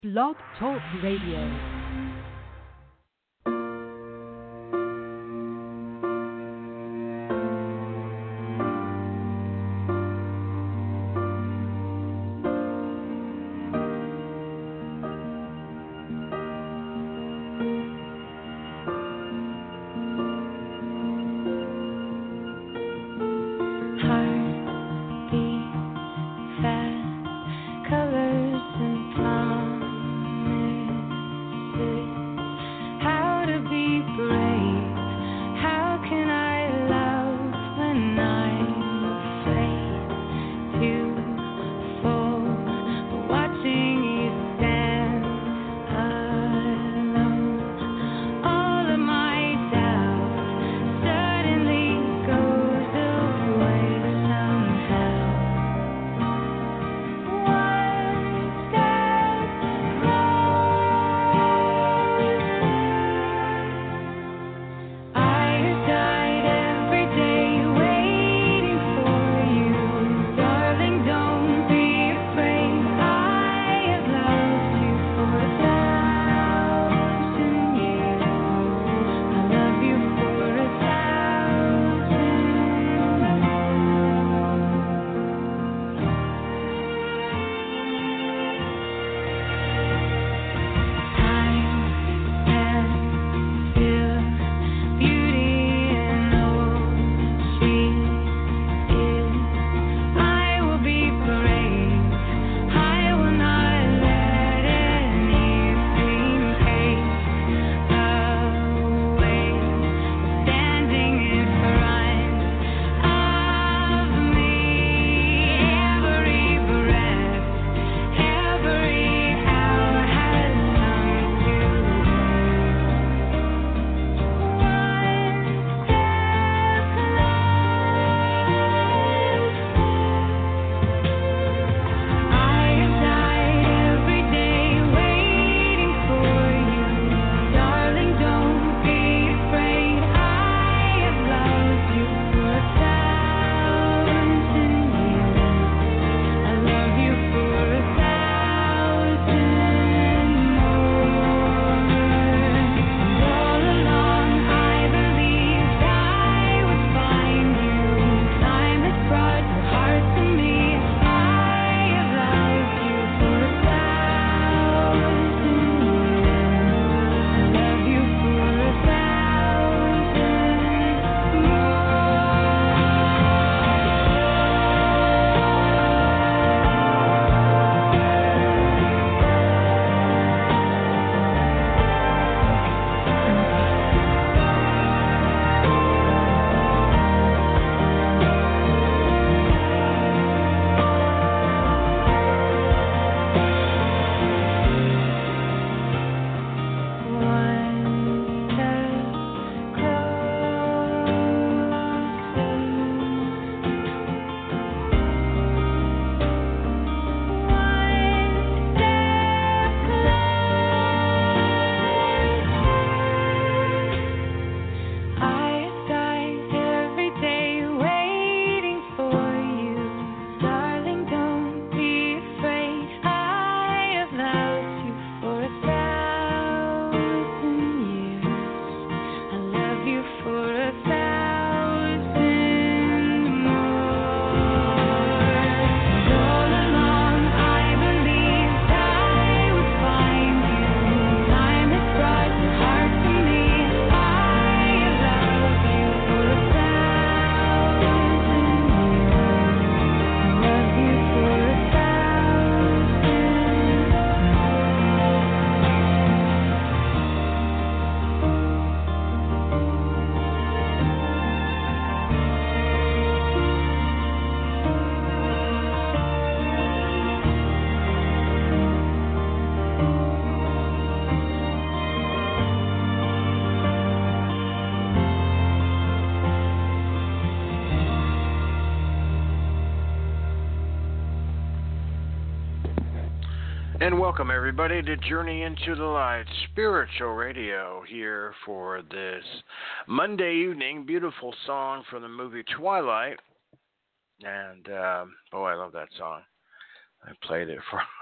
Blog Talk Radio. And welcome everybody to Journey into the Light Spiritual Radio here for this Monday evening. Beautiful song from the movie Twilight. And, I love that song. I played it for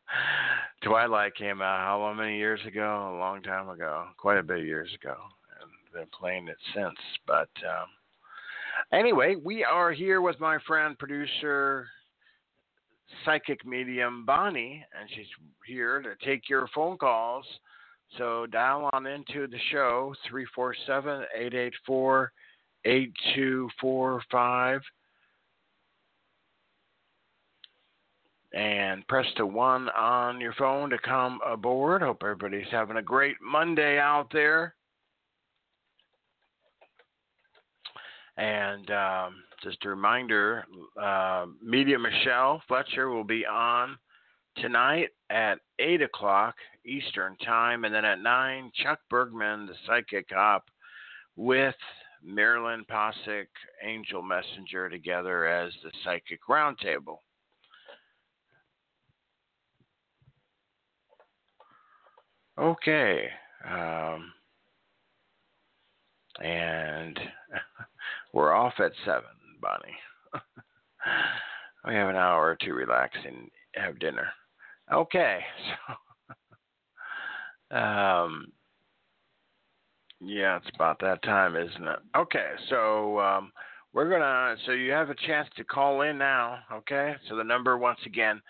Twilight came out how many years ago? A long time ago, quite a bit of years ago, and been playing it since. But anyway, we are here with my friend, producer, psychic medium Bonnie, and she's here to take your phone calls. So dial on into the show, 347-884-8245. And press the 1 on your phone to come aboard. Hope everybody's having a great Monday out there. And just a reminder, Media Michelle Fletcher will be on tonight at 8 o'clock Eastern Time. And then at 9, Chuck Bergman, the Psychic Hop, with Marilyn Posick, Angel Messenger, together as the Psychic Roundtable. Okay. And we're off at 7, Bonnie. We have an hour to relax and have dinner. Okay. So, yeah, it's about that time, isn't it? Okay. So, so you have a chance to call in now, okay? So the number, once again,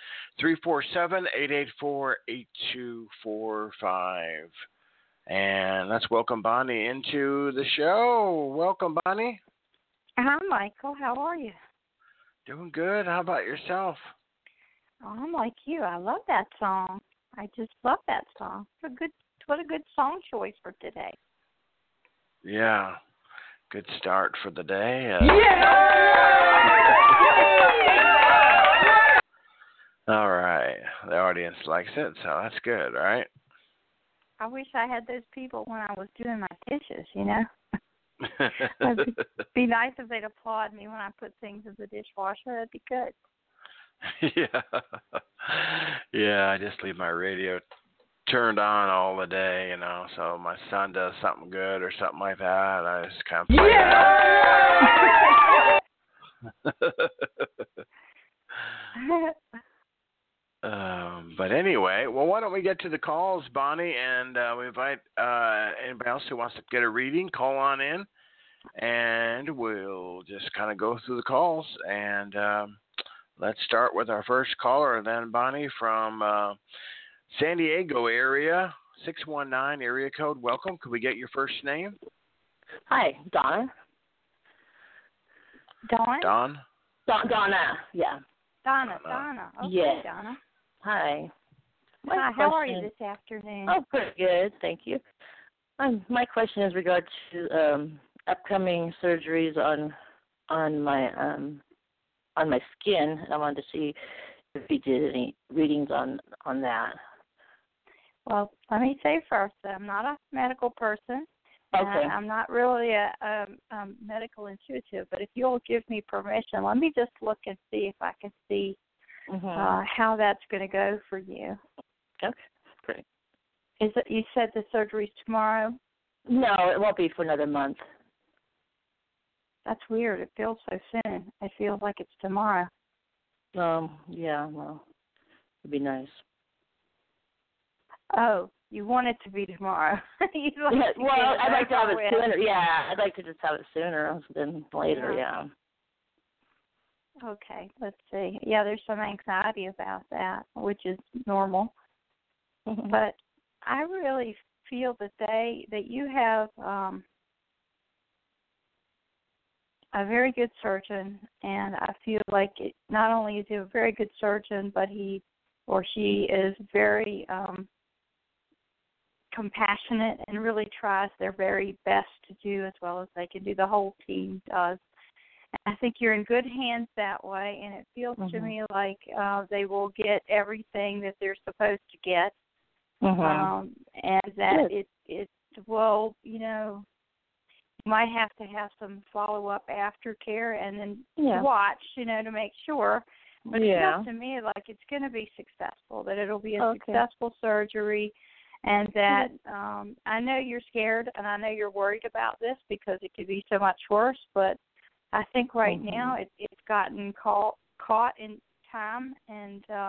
347-884-8245. And let's welcome Bonnie into the show. Welcome, Bonnie. Hi, Michael. How are you? Doing good. How about yourself? Oh, I'm like you. I love that song. I just love that song. What a good song choice for today. Yeah. Good start for the day. All right. The audience likes it, so that's good, right? I wish I had those people when I was doing my dishes, you know. It'd be nice if they'd applaud me when I put things in the dishwasher. That'd be good. Yeah. Yeah, I just leave my radio turned on all the day, you know, so my son does something good or something like that, I just kind of play it. But anyway, well, why don't we get to the calls, Bonnie, and we invite anybody else who wants to get a reading, call on in, and we'll just kind of go through the calls. And let's start with our first caller, then, Bonnie, from San Diego area, 619 area code. Welcome. Could we get your first name? Hi, Donna. Dawn? Donna, yeah. Donna. Okay, yes. Donna. Hi. Hi, how are you this afternoon? Oh, pretty good, thank you. My question is regard to upcoming surgeries on my skin. I wanted to see if you did any readings on that. Well, let me say first that I'm not a medical person. Okay. I'm not really a medical intuitive, but if you'll give me permission, let me just look and see if I can see how that's going to go for you. Okay, great. You said the surgery's tomorrow? No, it won't be for another month. That's weird. It feels so soon. It feels like it's tomorrow. Yeah, well, it'd be nice. Oh, you want it to be tomorrow. I'd like to have it sooner. Yeah, I'd like to just have it sooner than later, yeah. Okay, let's see. Yeah, there's some anxiety about that, which is normal. But I really feel that you have a very good surgeon, and I feel like not only is he a very good surgeon, but he or she is very compassionate and really tries their very best to do as well as they can do. The whole team does. And I think you're in good hands that way, and it feels to me like they will get everything that they're supposed to get, and that it will, you know, you might have to have some follow-up aftercare and then watch, you know, to make sure. But it feels to me like it's going to be successful, that it'll be a successful surgery. And that I know you're scared and I know you're worried about this because it could be so much worse, but I think right now it's gotten caught in time, and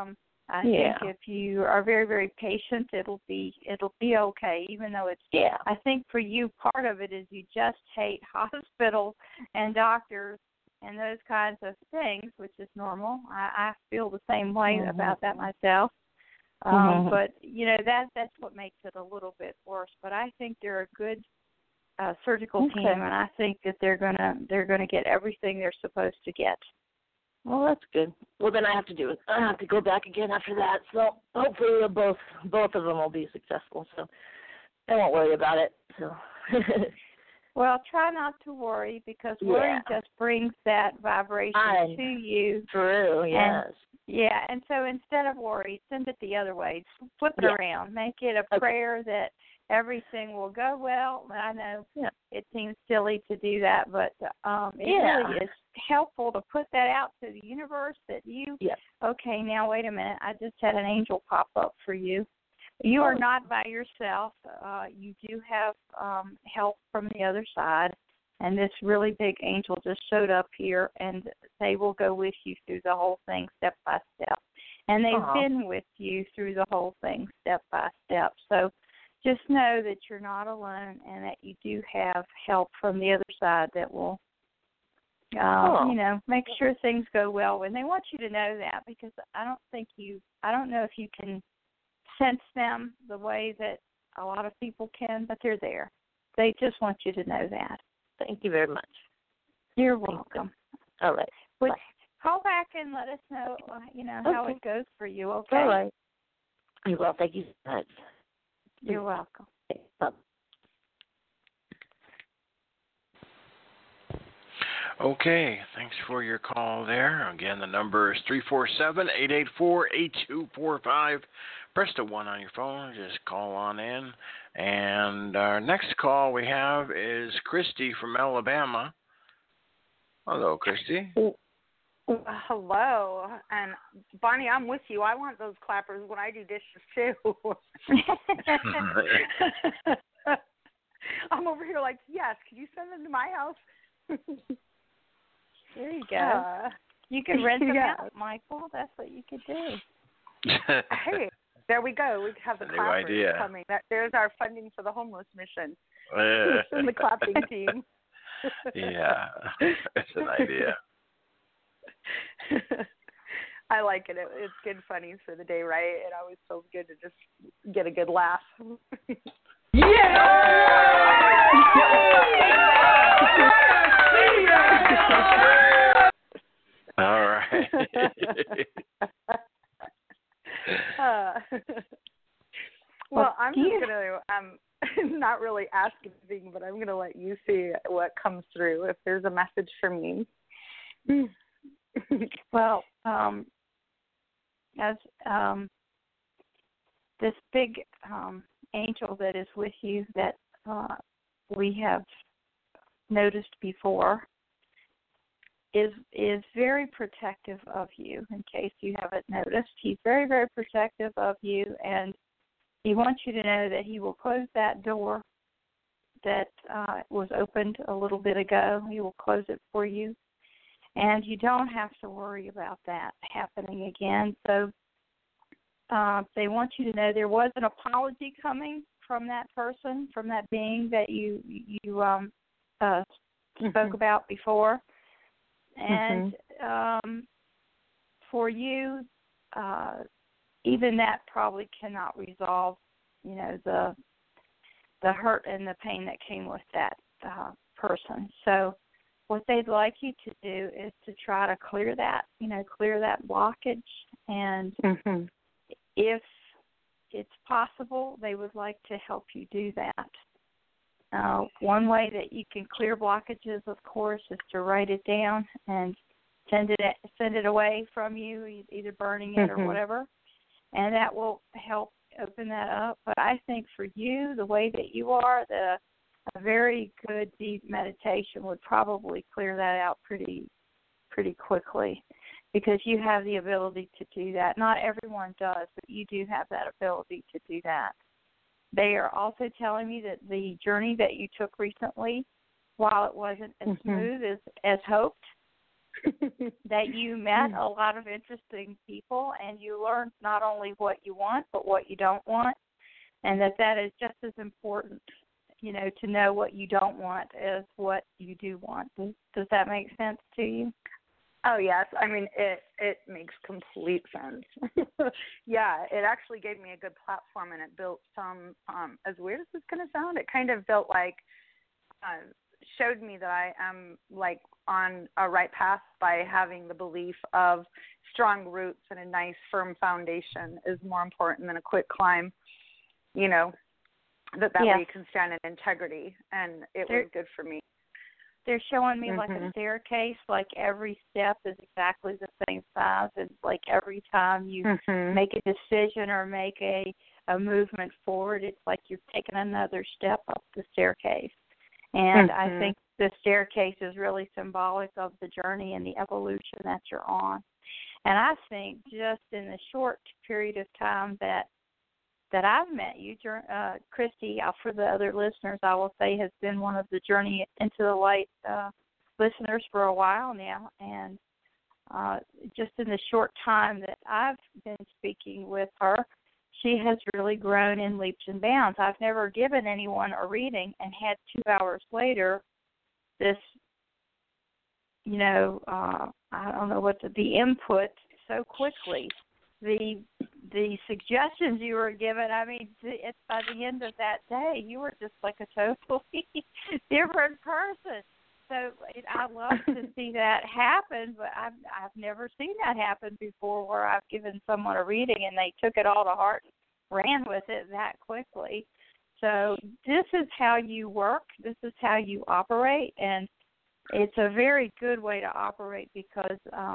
I think if you are very, very patient, it'll be okay. Even though it's, I think for you, part of it is you just hate hospitals and doctors and those kinds of things, which is normal. I feel the same way about that myself. But that's what makes it a little bit worse. But I think they're a good surgical team, and I think that they're gonna get everything they're supposed to get. Well, that's good. Well, then I have to go back again after that. So hopefully both of them will be successful. So I won't worry about it. So. Well, try not to worry, because worry just brings that vibration to you. True, yes. And so instead of worry, send it the other way. Flip it around. Make it a prayer that everything will go well. I know it seems silly to do that, but it really is helpful to put that out to the universe that okay, now wait a minute, I just had an angel pop up for you. You are not by yourself. You do have help from the other side, and this really big angel just showed up here, and they will go with you through the whole thing step by step. And they've been with you through the whole thing step by step. So just know that you're not alone and that you do have help from the other side that will, make sure things go well. And they want you to know that, because I don't know if you can sense them the way that a lot of people can, but they're there. They just want you to know that. Thank you very much. You're welcome. All right. But call back and let us know, how it goes for you, okay? All right. Well, thank you so much. You're welcome. Bye. Okay, thanks for your call there. Again, the number is 347-884-8245. Press the 1 on your phone. Just call on in. And our next call we have is Christy from Alabama. Hello, Christy. Hello. And, Bonnie, I'm with you. I want those clappers when I do dishes, too. I'm over here like, yes, could you send them to my house? There you go. You could rent them out, Michael. That's what you could do. Hey, there we go. We have the clappers coming. There's our funding for the homeless mission. And the clapping team. Yeah, it's an idea. I like it. It's good funnies for the day, right? It always feels good to just get a good laugh. All right. Well, I'm just going to not really ask anything, but I'm going to let you see what comes through, if there's a message for me. Well, as this big angel that is with you that we have noticed before is very protective of you, in case you haven't noticed. He's very, very protective of you, and he wants you to know that he will close that door that was opened a little bit ago. He will close it for you, and you don't have to worry about that happening again. So they want you to know there was an apology coming from that person, from that being that you spoke about before. And for you, even that probably cannot resolve, the hurt and the pain that came with that person. So what they'd like you to do is to try to clear that blockage. And if it's possible, they would like to help you do that. One way that you can clear blockages, of course, is to write it down and send it away from you, either burning it or whatever, and that will help open that up. But I think for you, the way that you are, a very good deep meditation would probably clear that out pretty quickly, because you have the ability to do that. Not everyone does, but you do have that ability to do that. They are also telling me that the journey that you took recently, while it wasn't as smooth as hoped, that you met a lot of interesting people, and you learned not only what you want but what you don't want, and that is just as important, to know what you don't want as what you do want. Does that make sense to you? Oh, yes. I mean, it makes complete sense. Yeah, it actually gave me a good platform, and it built some, as weird as it's going to sound, it kind of built showed me that I am on a right path by having the belief of strong roots and a nice firm foundation is more important than a quick climb, that way you can stand in integrity, and it was good for me. They're showing me like a staircase, like every step is exactly the same size. It's like every time you make a decision or make a movement forward, it's like you're taking another step up the staircase. And I think the staircase is really symbolic of the journey and the evolution that you're on. And I think just in the short period of time that I've met you, Christy, for the other listeners, I will say, has been one of the Journey into the Light listeners for a while now. And just in the short time that I've been speaking with her, she has really grown in leaps and bounds. I've never given anyone a reading and had 2 hours later this, I don't know what the input so quickly. The suggestions you were given, I mean, it's by the end of that day, you were just like a totally different person. So I love to see that happen, but I've never seen that happen before, where I've given someone a reading and they took it all to heart, ran with it that quickly. So this is how you work. This is how you operate, and it's a very good way to operate because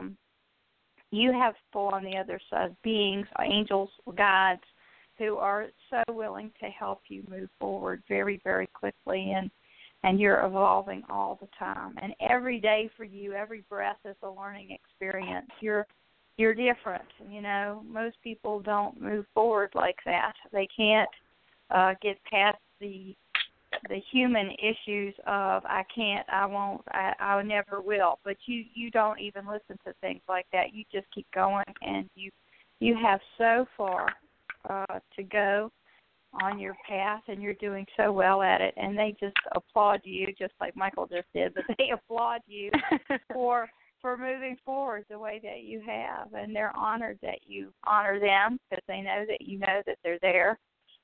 you have people on the other side, beings, angels, guides, who are so willing to help you move forward very, very quickly, and you're evolving all the time. And every day for you, every breath is a learning experience. You're different. Most people don't move forward like that. They can't get past the human issues of I can't, I won't, I never will. But you don't even listen to things like that. You just keep going, and you have so far to go on your path, and you're doing so well at it. And they just applaud you, just like Michael just did, but they applaud you for moving forward the way that you have. And they're honored that you honor them because they know that they're there.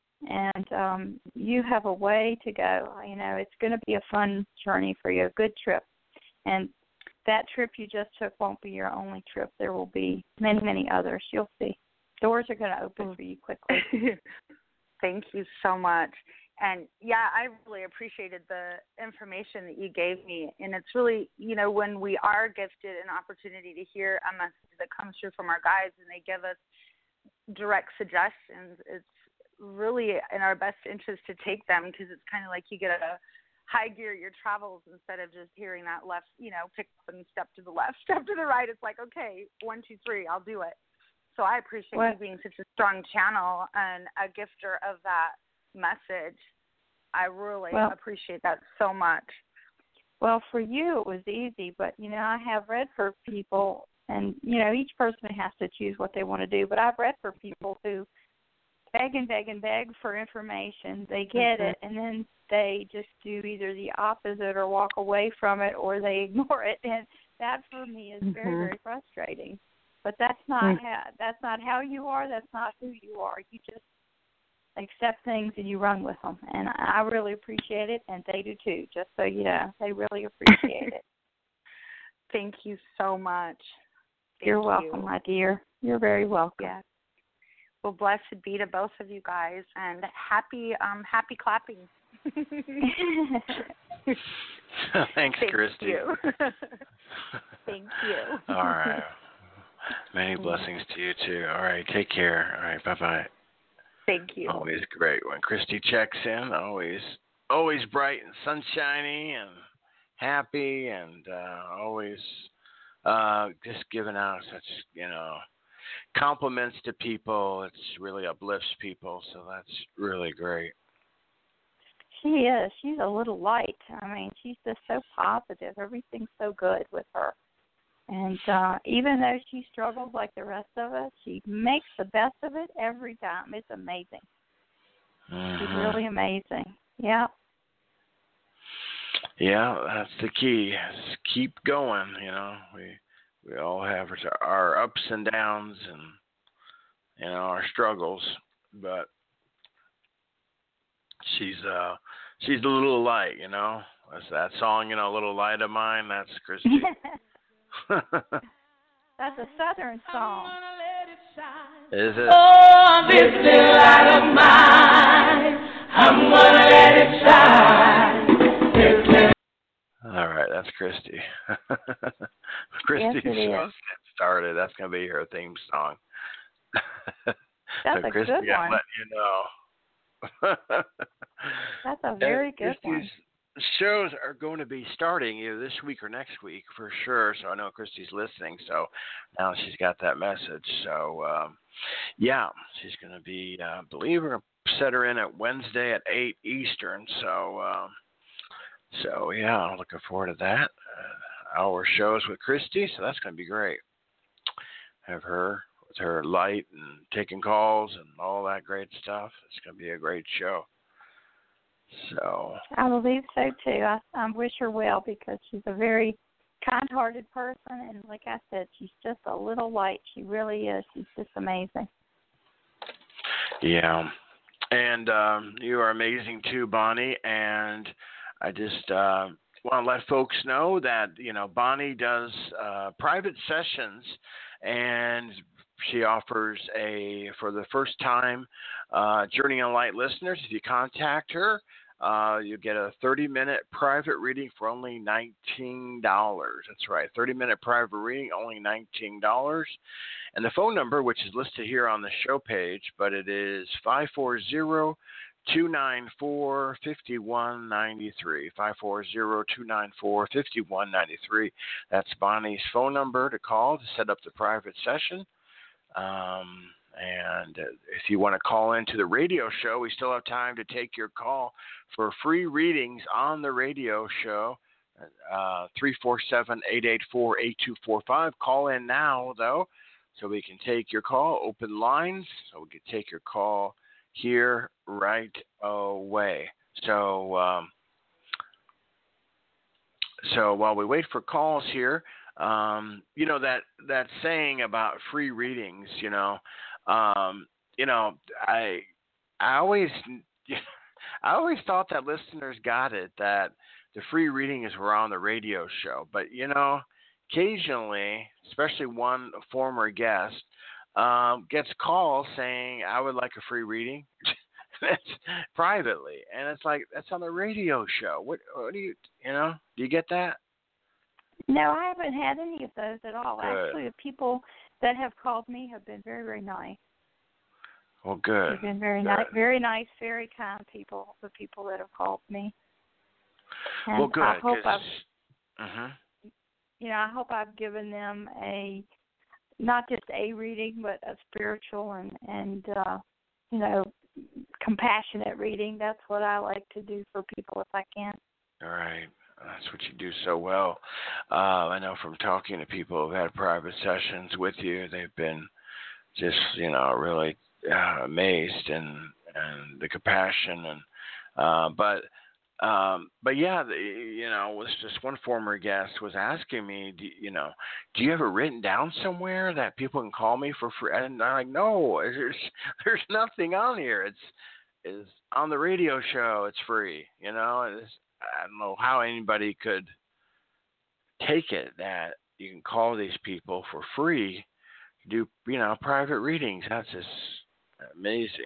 And you have a way to go. It's going to be a fun journey for you, a good trip. And that trip you just took won't be your only trip. There will be many, many others. You'll see. Doors are going to open for you quickly. Thank you so much. And, yeah, I really appreciated the information that you gave me. And it's really, when we are gifted an opportunity to hear a message that comes through from our guides and they give us direct suggestions, it's really in our best interest to take them, because it's kind of like you get a high gear your travels instead of just hearing that left, pick up and step to the left, step to the right. It's like, okay, 1, 2, 3, I'll do it. So I appreciate you being such a strong channel and a gifter of that message. I really appreciate that so much. Well, for you it was easy, but I have read for people, and each person has to choose what they want to do, but I've read for people who beg and beg and beg for information. They get it, and then they just do either the opposite or walk away from it, or they ignore it, and that for me is very, very frustrating. But that's not how you are. That's not who you are. You just accept things and you run with them, and I really appreciate it, and they do too. Just so you know, they really appreciate it. Thank you so much. You're welcome, my dear. You're very welcome. Yes. Well, blessed be to both of you guys, and happy clapping. Thanks, Christy. You. Thank you. All right. Many blessings to you, too. All right, take care. All right, bye-bye. Thank you. Always great when Christy checks in. Always bright and sunshiny and happy, and always just giving out such, compliments to people. It's really uplifts people, so that's really great. She is. She's a little light. I mean, she's just so positive. Everything's so good with her. And even though she struggles like the rest of us, she makes the best of it every time. It's amazing. She's really amazing. Yeah. Yeah, that's the key. Just keep going. We all have our ups and downs and our struggles, but she's a little light. That's that song. Little light of mine. That's Christy. That's a Southern song. Is it? Oh, this little light of mine, I'm gonna let it shine. All right, that's Christy. Christy just started. That's gonna be her theme song. That's a Christy, good one. I'm letting you know. That's a very good one. Shows are going to be starting either this week or next week for sure. So I know Christy's listening. So now she's got that message. So yeah, she's going to be. Believe her, set her in at Wednesday at 8 Eastern. So yeah, I'm looking forward to that. Hour shows with Christy. So that's going to be great. Have her with her light and taking calls and all that great stuff. It's going to be a great show. So I believe so too. I wish her well because she's a very kind-hearted person, and like I said, she's just a little light. She really is. She's just amazing. Yeah, and you are amazing too, Bonnie. And I just want to let folks know that Bonnie does private sessions, and she offers for the first time Journey on Light listeners. If you contact her, you get a 30-minute private reading for only $19. That's right, 30-minute private reading, only $19. And the phone number, which is listed here on the show page, but it is 540-294-5193. 540-294-5193. That's Bonnie's phone number to call to set up the private session. And if you want to call into the radio show, we still have time to take your call for free readings on the radio show, 347-884-8245. Call in now, though, so we can take your call. Open lines, so we can take your call here right away. So while we wait for calls here, that saying about free readings, I always thought that listeners got it, that the free readings were on the radio show. But, occasionally, especially one former guest, gets calls saying, I would like a free reading privately. And it's like, that's on the radio show. What do you get that? No, I haven't had any of those at all. Good. Actually, the people that have called me have been very, very nice. Well, good. They've been very nice, very kind people, the people that have called me. And well, good. I hope I hope I've given them not just a reading, but a spiritual and compassionate reading. That's what I like to do for people if I can. All right. That's what you do so well. I know from talking to people who've had private sessions with you, they've been just, really amazed and the compassion but yeah, was just one former guest was asking me, do you have it written down somewhere that people can call me for free? And I'm like, no, there's nothing on here. It's on the radio show. It's free. I don't know how anybody could take it that you can call these people for free, do private readings. That's just amazing.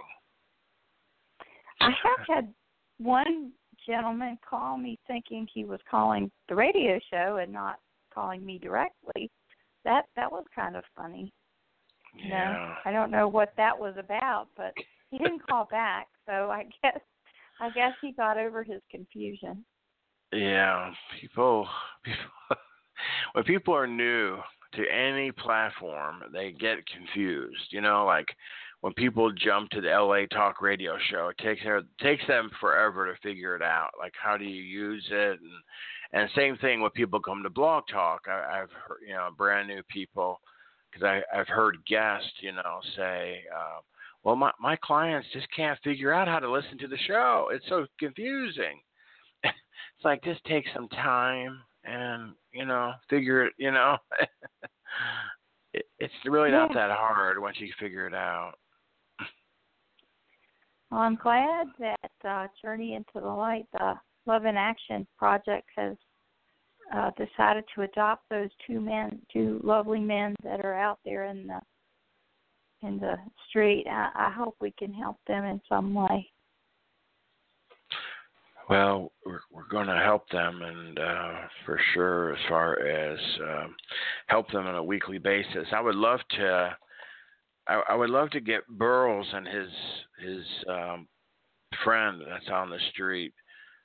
I have had one gentleman call me thinking he was calling the radio show and not calling me directly. That was kind of funny. Yeah. I don't know what that was about, but he didn't call back, so I guess he got over his confusion. Yeah, people when people are new to any platform, they get confused. Like when people jump to the LA Talk radio show, it takes them forever to figure it out. Like, how do you use it? And same thing when people come to Blog Talk. I've heard, brand new people, because I've heard guests, say, well, my clients just can't figure out how to listen to the show. It's so confusing. It's like, just take some time and, figure it, it's really not that hard once you figure it out. Well, I'm glad that Journey into the Light, the Love in Action project, has decided to adopt those two lovely men that are out there in the street. I hope we can help them in some way. Well, we're going to help them, and for sure, as far as help them on a weekly basis. I would love to get Burles and his friend that's on the street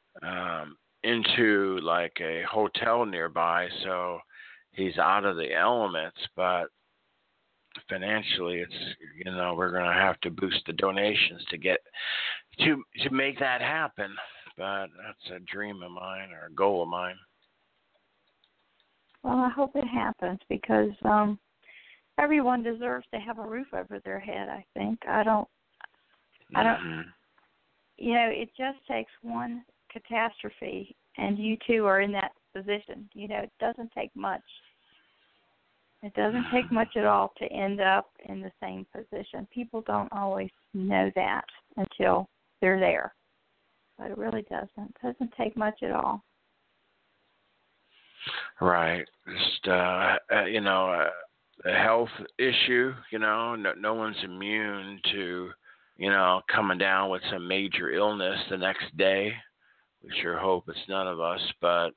into like a hotel nearby, so he's out of the elements. But financially, it's we're going to have to boost the donations to make that happen. But that's a dream of mine, or a goal of mine. Well, I hope it happens, because everyone deserves to have a roof over their head, I think. I don't, it just takes one catastrophe, and you two are in that position. It doesn't take much. It doesn't take much at all to end up in the same position. People don't always know that until they're there. But it really doesn't. It doesn't take much at all. Right. Just, a health issue, no one's immune to, coming down with some major illness the next day. We sure hope it's none of us, but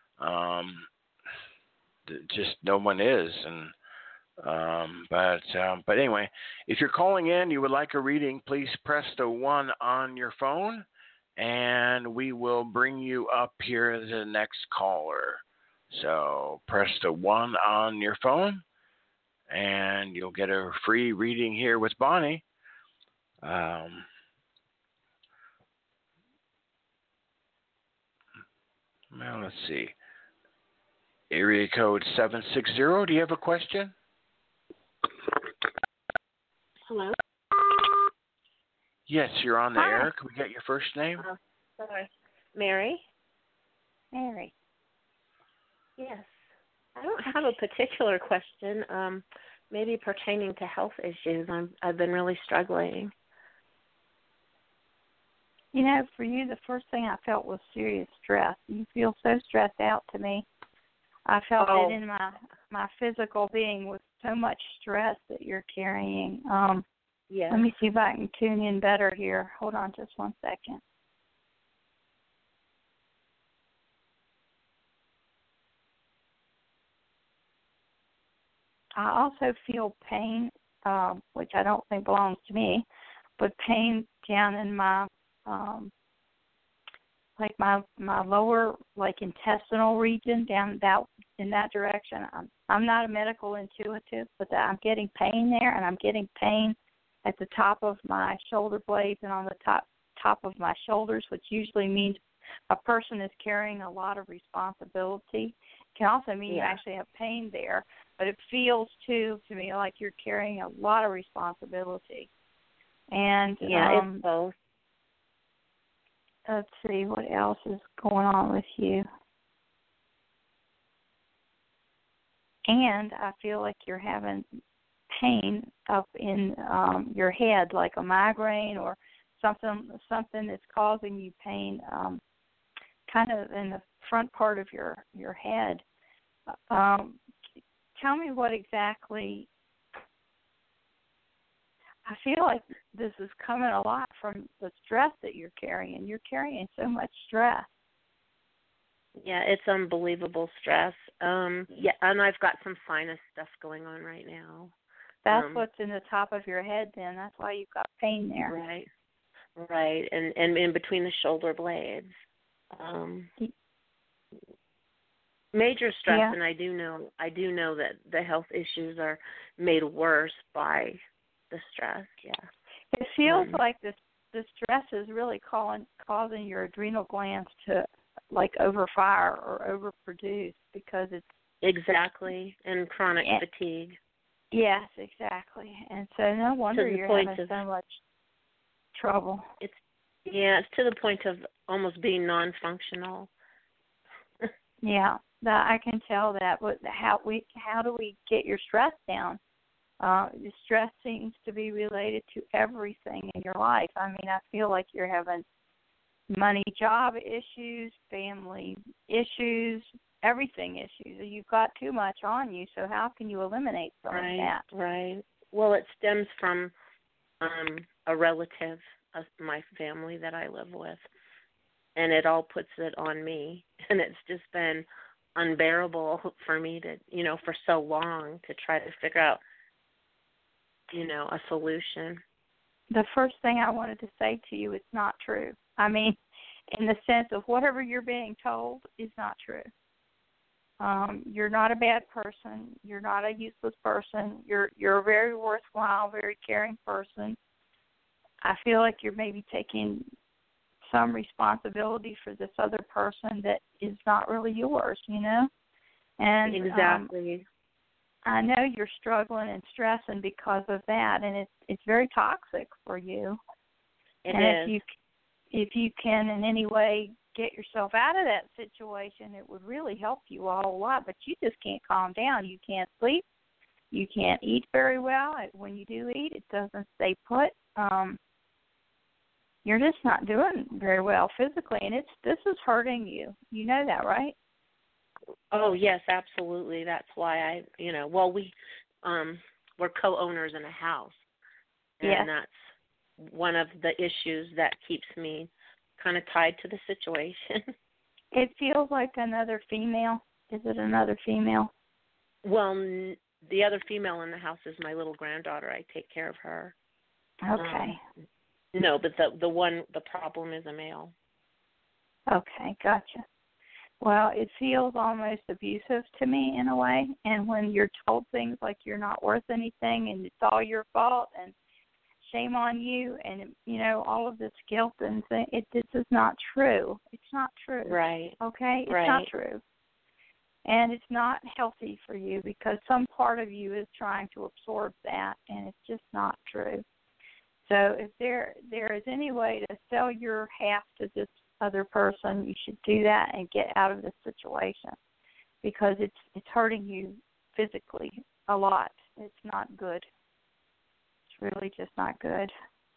just no one is. And but anyway, if you're calling in, you would like a reading, please press the 1 on your phone, and we will bring you up here as the next caller. So press the 1 on your phone, and you'll get a free reading here with Bonnie. Now, let's see. Area code 760. Do you have a question? Hello? Yes, you're on the Hi. air. Can we get your first name? Sorry. Mary? Mary. Yes. I don't have a particular question, maybe pertaining to health issues. I've been really struggling. For you, the first thing I felt was serious stress. You feel so stressed out to me. I felt it in my physical being with so much stress that you're carrying. Yes. Let me see if I can tune in better here. Hold on just 1 second. I also feel pain, which I don't think belongs to me, but pain down in my my lower intestinal region, down in that direction. I'm not a medical intuitive, but I'm getting pain there, and I'm getting pain at the top of my shoulder blades and on the top of my shoulders, which usually means a person is carrying a lot of responsibility. It can also mean you actually have pain there, but it feels to me like you're carrying a lot of responsibility. And it's both. Let's see what else is going on with you. And I feel like you're having pain up in your head, like a migraine or something that's causing you pain, kind of in the front part of your head. Tell me what exactly. I feel like this is coming a lot from the stress that you're carrying. You're carrying so much stress. Yeah, it's unbelievable stress. And I've got some sinus stuff going on right now. That's what's in the top of your head then. That's why you've got pain there. Right. And in between the shoulder blades. Major stress, and I do know that the health issues are made worse by the stress. Yeah. It feels like the stress is really causing your adrenal glands to like overfire or overproduce because it's exactly, and chronic fatigue. Yes, exactly. And so no wonder you're having so much trouble. It's to the point of almost being non-functional. Yeah, I can tell that. But how do we get your stress down? The stress seems to be related to everything in your life. I mean, I feel like you're having money, job issues, family issues, everything issues. You've got too much on you, so how can you eliminate some of that? Right. Well, it stems from a relative of my family that I live with, and it all puts it on me, and it's just been unbearable for me to, for so long to try to figure out, a solution. The first thing I wanted to say to you, it's not true. I mean, in the sense of whatever you're being told is not true. You're not a bad person. You're not a useless person. You're a very worthwhile, very caring person. I feel like you're maybe taking some responsibility for this other person that is not really yours, And exactly. I know you're struggling and stressing because of that, and it's very toxic for you. It is. If you can in any way get yourself out of that situation, it would really help you a whole lot. But you just can't calm down. You can't sleep. You can't eat very well. When you do eat, it doesn't stay put. You're just not doing very well physically, and this is hurting you. You know that, right? Oh, yes, absolutely. That's why we're co-owners in a house, and that's one of the issues that keeps me kind of tied to the situation. It feels like another female. Is it another female? Well, the other female in the house is my little granddaughter. I take care of her. Okay. No, but the problem is a male. Okay, gotcha. Well, it feels almost abusive to me in a way, and when you're told things like you're not worth anything and it's all your fault and shame on you and, all of this guilt and thing, this is not true. It's not true. Right. Okay? It's not true. And it's not healthy for you because some part of you is trying to absorb that, and it's just not true. So if there is any way to sell your half to this other person, you should do that and get out of this situation because it's hurting you physically a lot. It's not good. It's really just not good.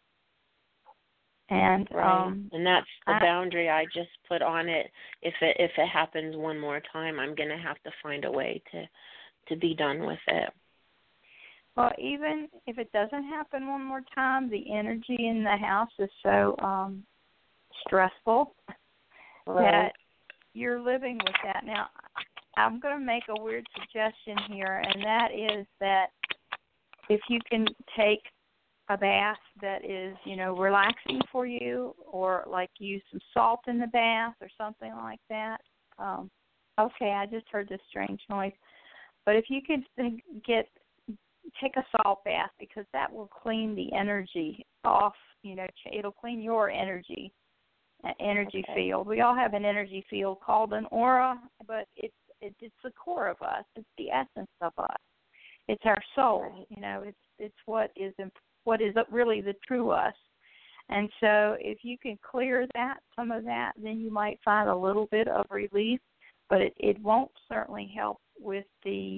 And and that's the boundary I just put on it. If it happens one more time, I'm going to have to find a way to be done with it. Well, even if it doesn't happen one more time, the energy in the house is so stressful that you're living with that. Now, I'm going to make a weird suggestion here, and that is that if you can take a bath that is, relaxing for you, or like use some salt in the bath or something like that. Okay, I just heard this strange noise. But if you could take a salt bath, because that will clean the energy off, it'll clean your energy field. We all have an energy field called an aura, but it's the core of us. It's the essence of us. It's our soul. It's what is really the true us. And so if you can clear some of that, then you might find a little bit of relief, but it won't certainly help with the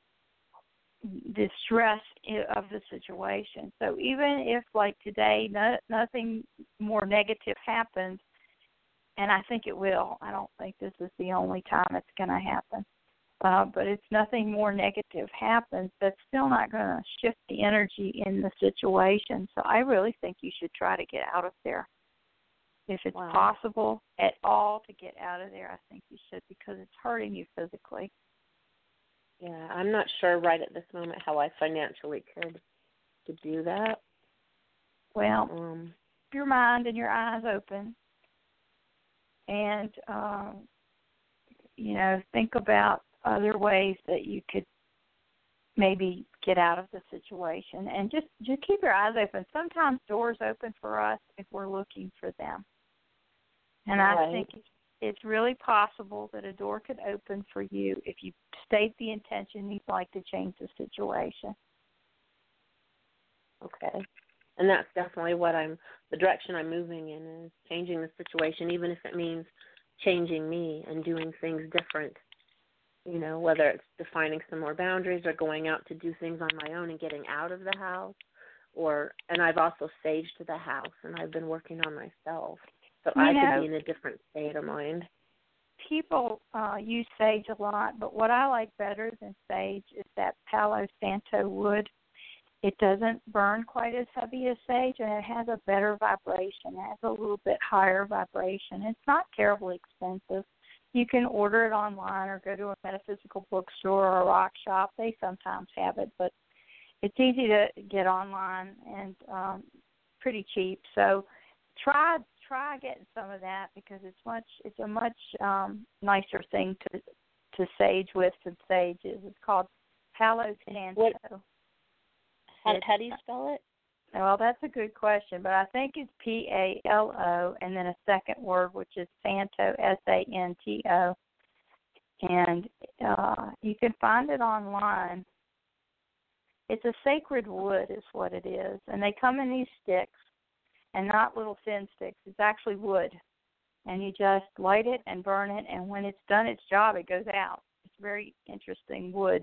stress of the situation. So even if, like today, nothing more negative happens, and I think it will. I don't think this is the only time it's going to happen. But if nothing more negative happens, that's still not going to shift the energy in the situation. So I really think you should try to get out of there. If it's possible at all to get out of there, I think you should, because it's hurting you physically. Yeah, I'm not sure right at this moment how I financially could do that. Well, keep your mind and your eyes open, and think about other ways that you could maybe get out of the situation, and just keep your eyes open. Sometimes doors open for us if we're looking for them, and I think it's really possible that a door could open for you if you state the intention you'd like to change the situation. Okay. And that's definitely the direction I'm moving in, is changing the situation, even if it means changing me and doing things different. You know, whether it's defining some more boundaries or going out to do things on my own and getting out of the house. And I've also saged the house, and I've been working on myself. So I could be in a different state of mind. People use sage a lot, but what I like better than sage is that Palo Santo wood. It doesn't burn quite as heavy as sage, and it has a better vibration. It has a little bit higher vibration. It's not terribly expensive. You can order it online or go to a metaphysical bookstore or a rock shop. They sometimes have it, but it's easy to get online and pretty cheap. So try getting some of that, because it's a much nicer thing to sage with than sage is. It's called Palo Santo. How do you spell it? Well, that's a good question, but I think it's Palo and then a second word, which is Santo, Santo. And you can find it online. It's a sacred wood is what it is. And they come in these sticks, and not little thin sticks. It's actually wood. And you just light it and burn it, and when it's done its job, it goes out. It's very interesting wood.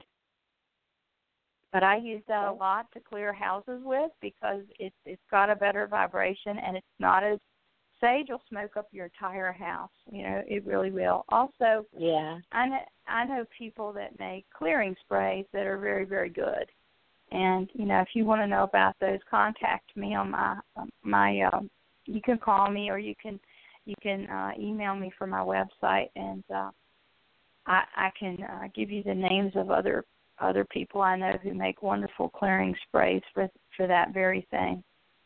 But I use that a lot to clear houses with, because it's got a better vibration, and it's not as sage will smoke up your entire house. You know, it really will. Also, yeah, I know people that make clearing sprays that are very, very good. And you know, if you want to know about those, contact me on my you can call me, or you can email me from my website, and I can give you the names of other people I know who make wonderful clearing sprays for that very thing.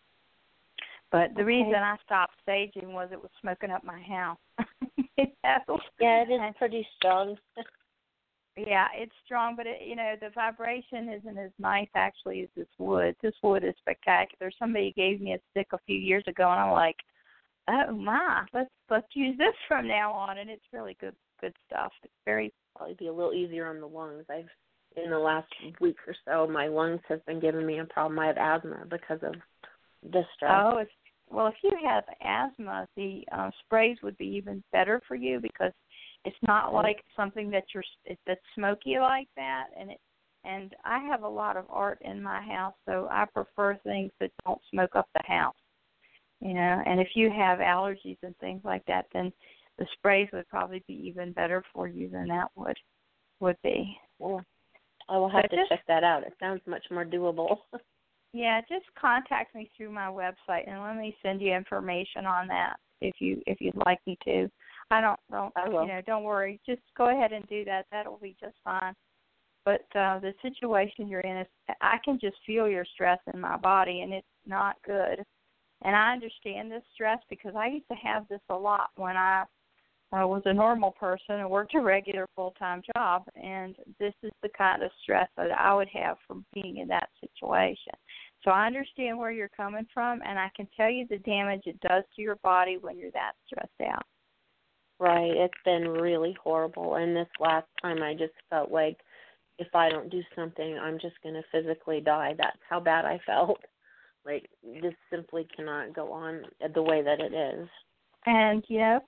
But the reason I stopped saging was it was smoking up my house. You know? Yeah, it is pretty strong. Yeah, it's strong, but the vibration isn't as nice actually as this wood. This wood is spectacular. Somebody gave me a stick a few years ago, and I'm like, oh my, let's use this from now on, and it's really good stuff. It's probably be a little easier on the lungs. In the last week or so, my lungs have been giving me a problem. I have asthma because of this stress. Oh, well, if you have asthma, the sprays would be even better for you, because it's not like something that's smoky like that. And I have a lot of art in my house, so I prefer things that don't smoke up the house. You know, and if you have allergies and things like that, then the sprays would probably be even better for you than that would be. Well, I will have to check that out. It sounds much more doable. Yeah, just contact me through my website, and let me send you information on that if you'd like me to. I will. Don't worry. Just go ahead and do that. That'll be just fine. But the situation you're in I can just feel your stress in my body, and it's not good. And I understand this stress, because I used to have this a lot when I was a normal person and worked a regular full-time job, and this is the kind of stress that I would have from being in that situation. So I understand where you're coming from, and I can tell you the damage it does to your body when you're that stressed out. Right. It's been really horrible, and this last time I just felt like if I don't do something, I'm just going to physically die. That's how bad I felt. Like, this simply cannot go on the way that it is. And,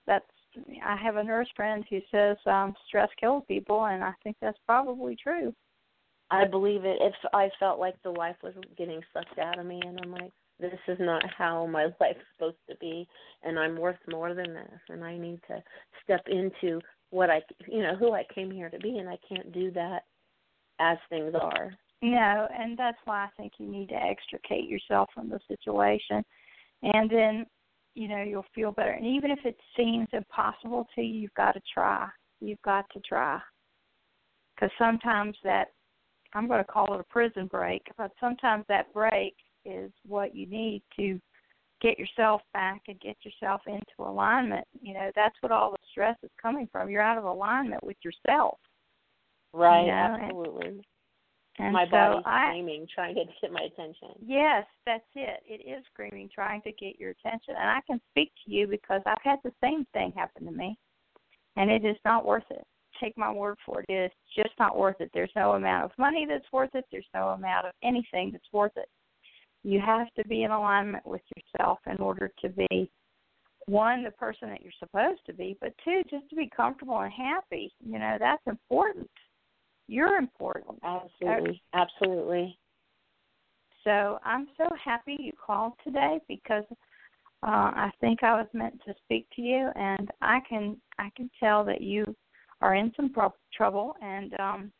I have a nurse friend who says stress kills people, and I think that's probably true. I believe it. If I felt like the life was getting sucked out of me, and I'm like, this is not how my life's supposed to be, and I'm worth more than this, and I need to step into who I came here to be, and I can't do that as things are. No, and that's why I think you need to extricate yourself from the situation, and then you'll feel better. And even if it seems impossible to you, you've got to try. You've got to try. Because sometimes I'm going to call it a prison break, but sometimes that break is what you need to get yourself back and get yourself into alignment. That's what all the stress is coming from. You're out of alignment with yourself. Right, absolutely. And my so body's screaming, trying to get my attention. Yes, that's it. It is screaming, trying to get your attention. And I can speak to you because I've had the same thing happen to me. and it is not worth it. Take my word for it. It's just not worth it. There's no amount of money that's worth it. There's no amount of anything that's worth it. You have to be in alignment with yourself in order to be, one, the person that you're supposed to be, but two, just to be comfortable and happy. You know, that's important. You're important. Absolutely. Absolutely. So I'm so happy you called today because I think I was meant to speak to you, and I can tell that you are in some trouble, and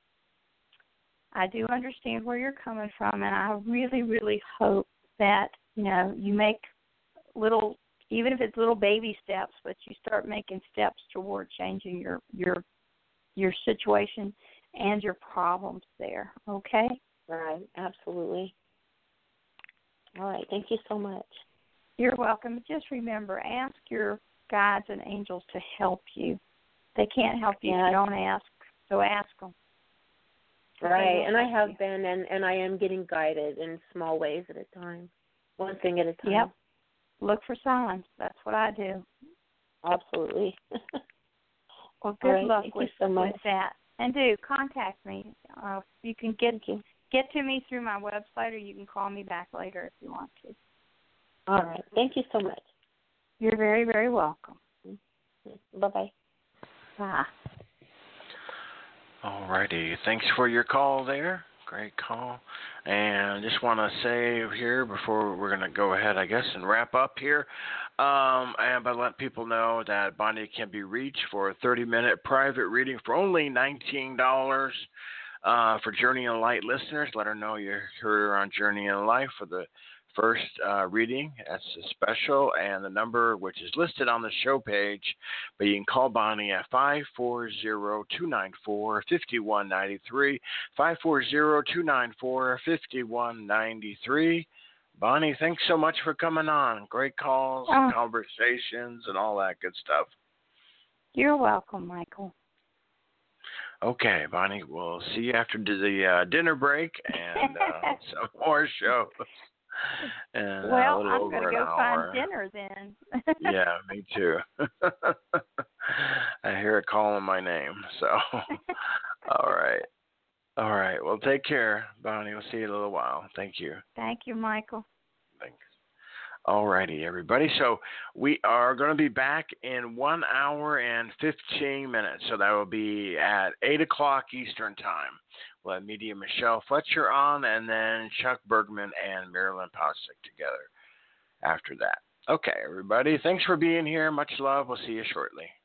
I do understand where you're coming from, and I really, really hope that, you know, you make little, even if it's little baby steps, but you start making steps toward changing your situation and your problems there, okay? Right, absolutely. All right, thank you so much. You're welcome. Just remember, ask your guides and angels to help you. They can't help you if you don't ask, so ask them. Right, and I have been, and I am getting guided in small ways at a time, one thing at a time. Yep. Look for signs. That's what I do. Absolutely. Well, good luck with that. And do contact me. You can get to me through my website, or you can call me back later if you want to. All right. Thank you so much. You're very, very welcome. Bye-bye. Bye. All righty. Thanks for your call there. Great call. And just want to say here before we're going to go ahead, I guess, and wrap up here, and but let people know that Bonnie can be reached for a 30-minute private reading for only $19 for Journey in Light listeners. Let her know you heard her on Journey in Light for the first reading. That's a special, and the number, which is listed on the show page, but you can call Bonnie at 540-294-5193, 540-294-5193. Bonnie, thanks so much for coming on. Great calls, conversations, and all that good stuff. You're welcome, Michael. Okay, Bonnie, we'll see you after the dinner break and some more shows. And well, I'm going to go find dinner then. Yeah, me too. I hear it calling my name. So, all right. All right. Well, take care, Bonnie. We'll see you in a little while. Thank you. Thank you, Michael. Thanks. All righty, everybody. So we are going to be back in 1 hour and 15 minutes. So that will be at 8 o'clock Eastern Time. We'll have Media Michelle Fletcher on, and then Chuck Bergman and Marilyn Pausick together after that. Okay, everybody. Thanks for being here. Much love. We'll see you shortly.